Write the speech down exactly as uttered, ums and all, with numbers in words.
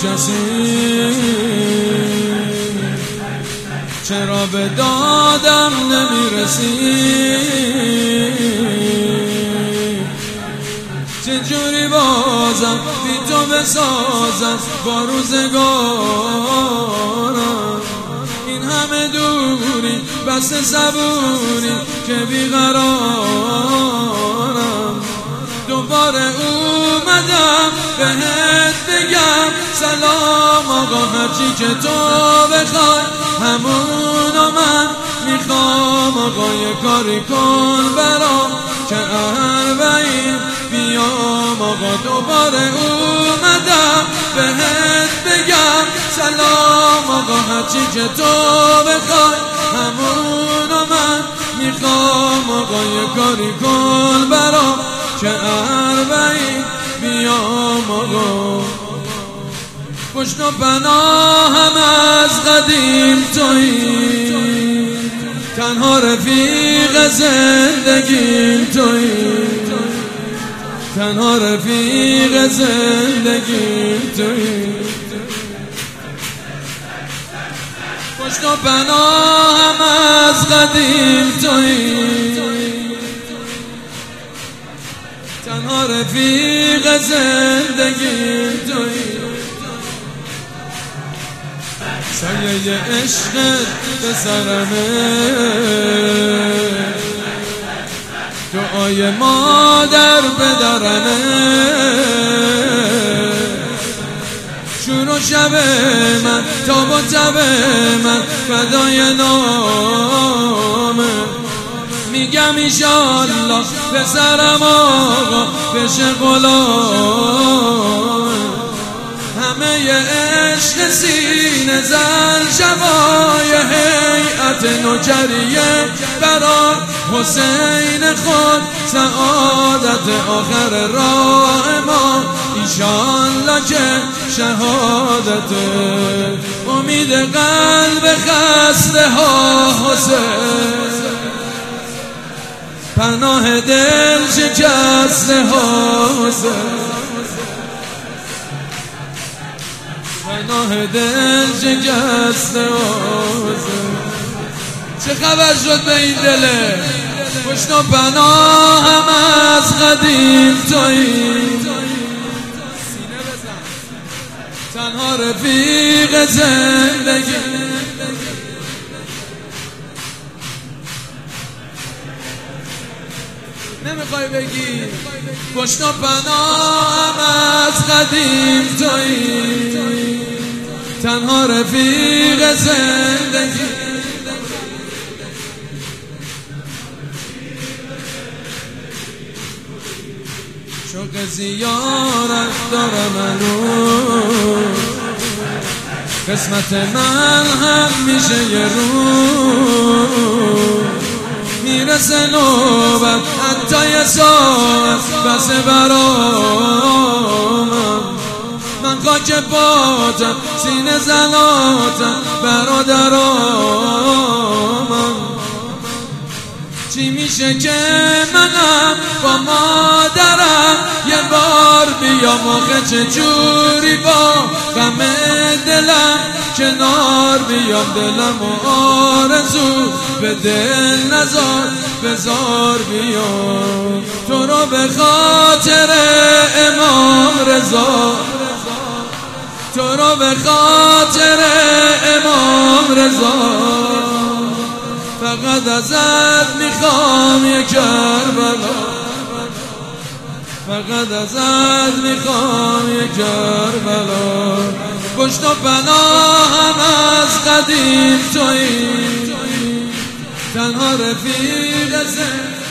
کسی چرا به دادم نمیرسی؟ چجوری بازم بی تو بسازم با روزگارم؟ این همه دوری بس صبوری که بیقرارم. دوباره اومدم بهت بگم سلام آقا، هرچی که تو بخوای همونو من میخوام. آقا یه کاری کن برام که اربعین بیام. آقا دوباره اومدم بهت بگم سلام آقا، هرچی که تو بخوای همونو من میخوام. آقا یه کاری کن برام که اربعین بیام. آقا پشت و پناهم از قدیم تویی، تنها رفیق زندگیم تویی، تنها رفیق زندگیم تویی. پشت و پناهم از قدیم تویی، تنها رفیق زندگیم تویی. سایه عشقت به سرمه، دعای مادر به درمه. شور و شب من تاب و تب من فدای نامه. میگم ایشالله به سرم آقا بشه غلامه. همه عشق سینه زن شبای هیئت نوکریه برای حسین خود سعادت آخر راه ما. ایشالله که شهادت امید قلب خسته ها حسین، پناه دل شکسته ها حسین، پناه دل شکسته ها حسین. چه خبر شد به این دله؟ پشت و پناهم از قدیم تویی، تنها رفیق زندگی. نمیخوای بگی؟ پشت و پناهم از قدیم تویی، تنها رفیق زندگی. شوق زیارت داره منو، قسمت من هم میشه یه روز میرسه نوبت حتی یه ساعت بس برامم. من خاک پاتم سینه زناتم برادرامم. چی میشه که منم با مادرم یه بار بیام آخه چجوری با غم دلم کنار بیام. دلم و آرزو به دل نزار بزار بیام. تو رو به خاطر امام رضا، تو رو به خاطر امام رضا. فقط ازت میخوام یه کربلا، فقط ازت میخوام یه کربلا. پشت و پناهم از قدیم تویی، تنها رفیق زندگی.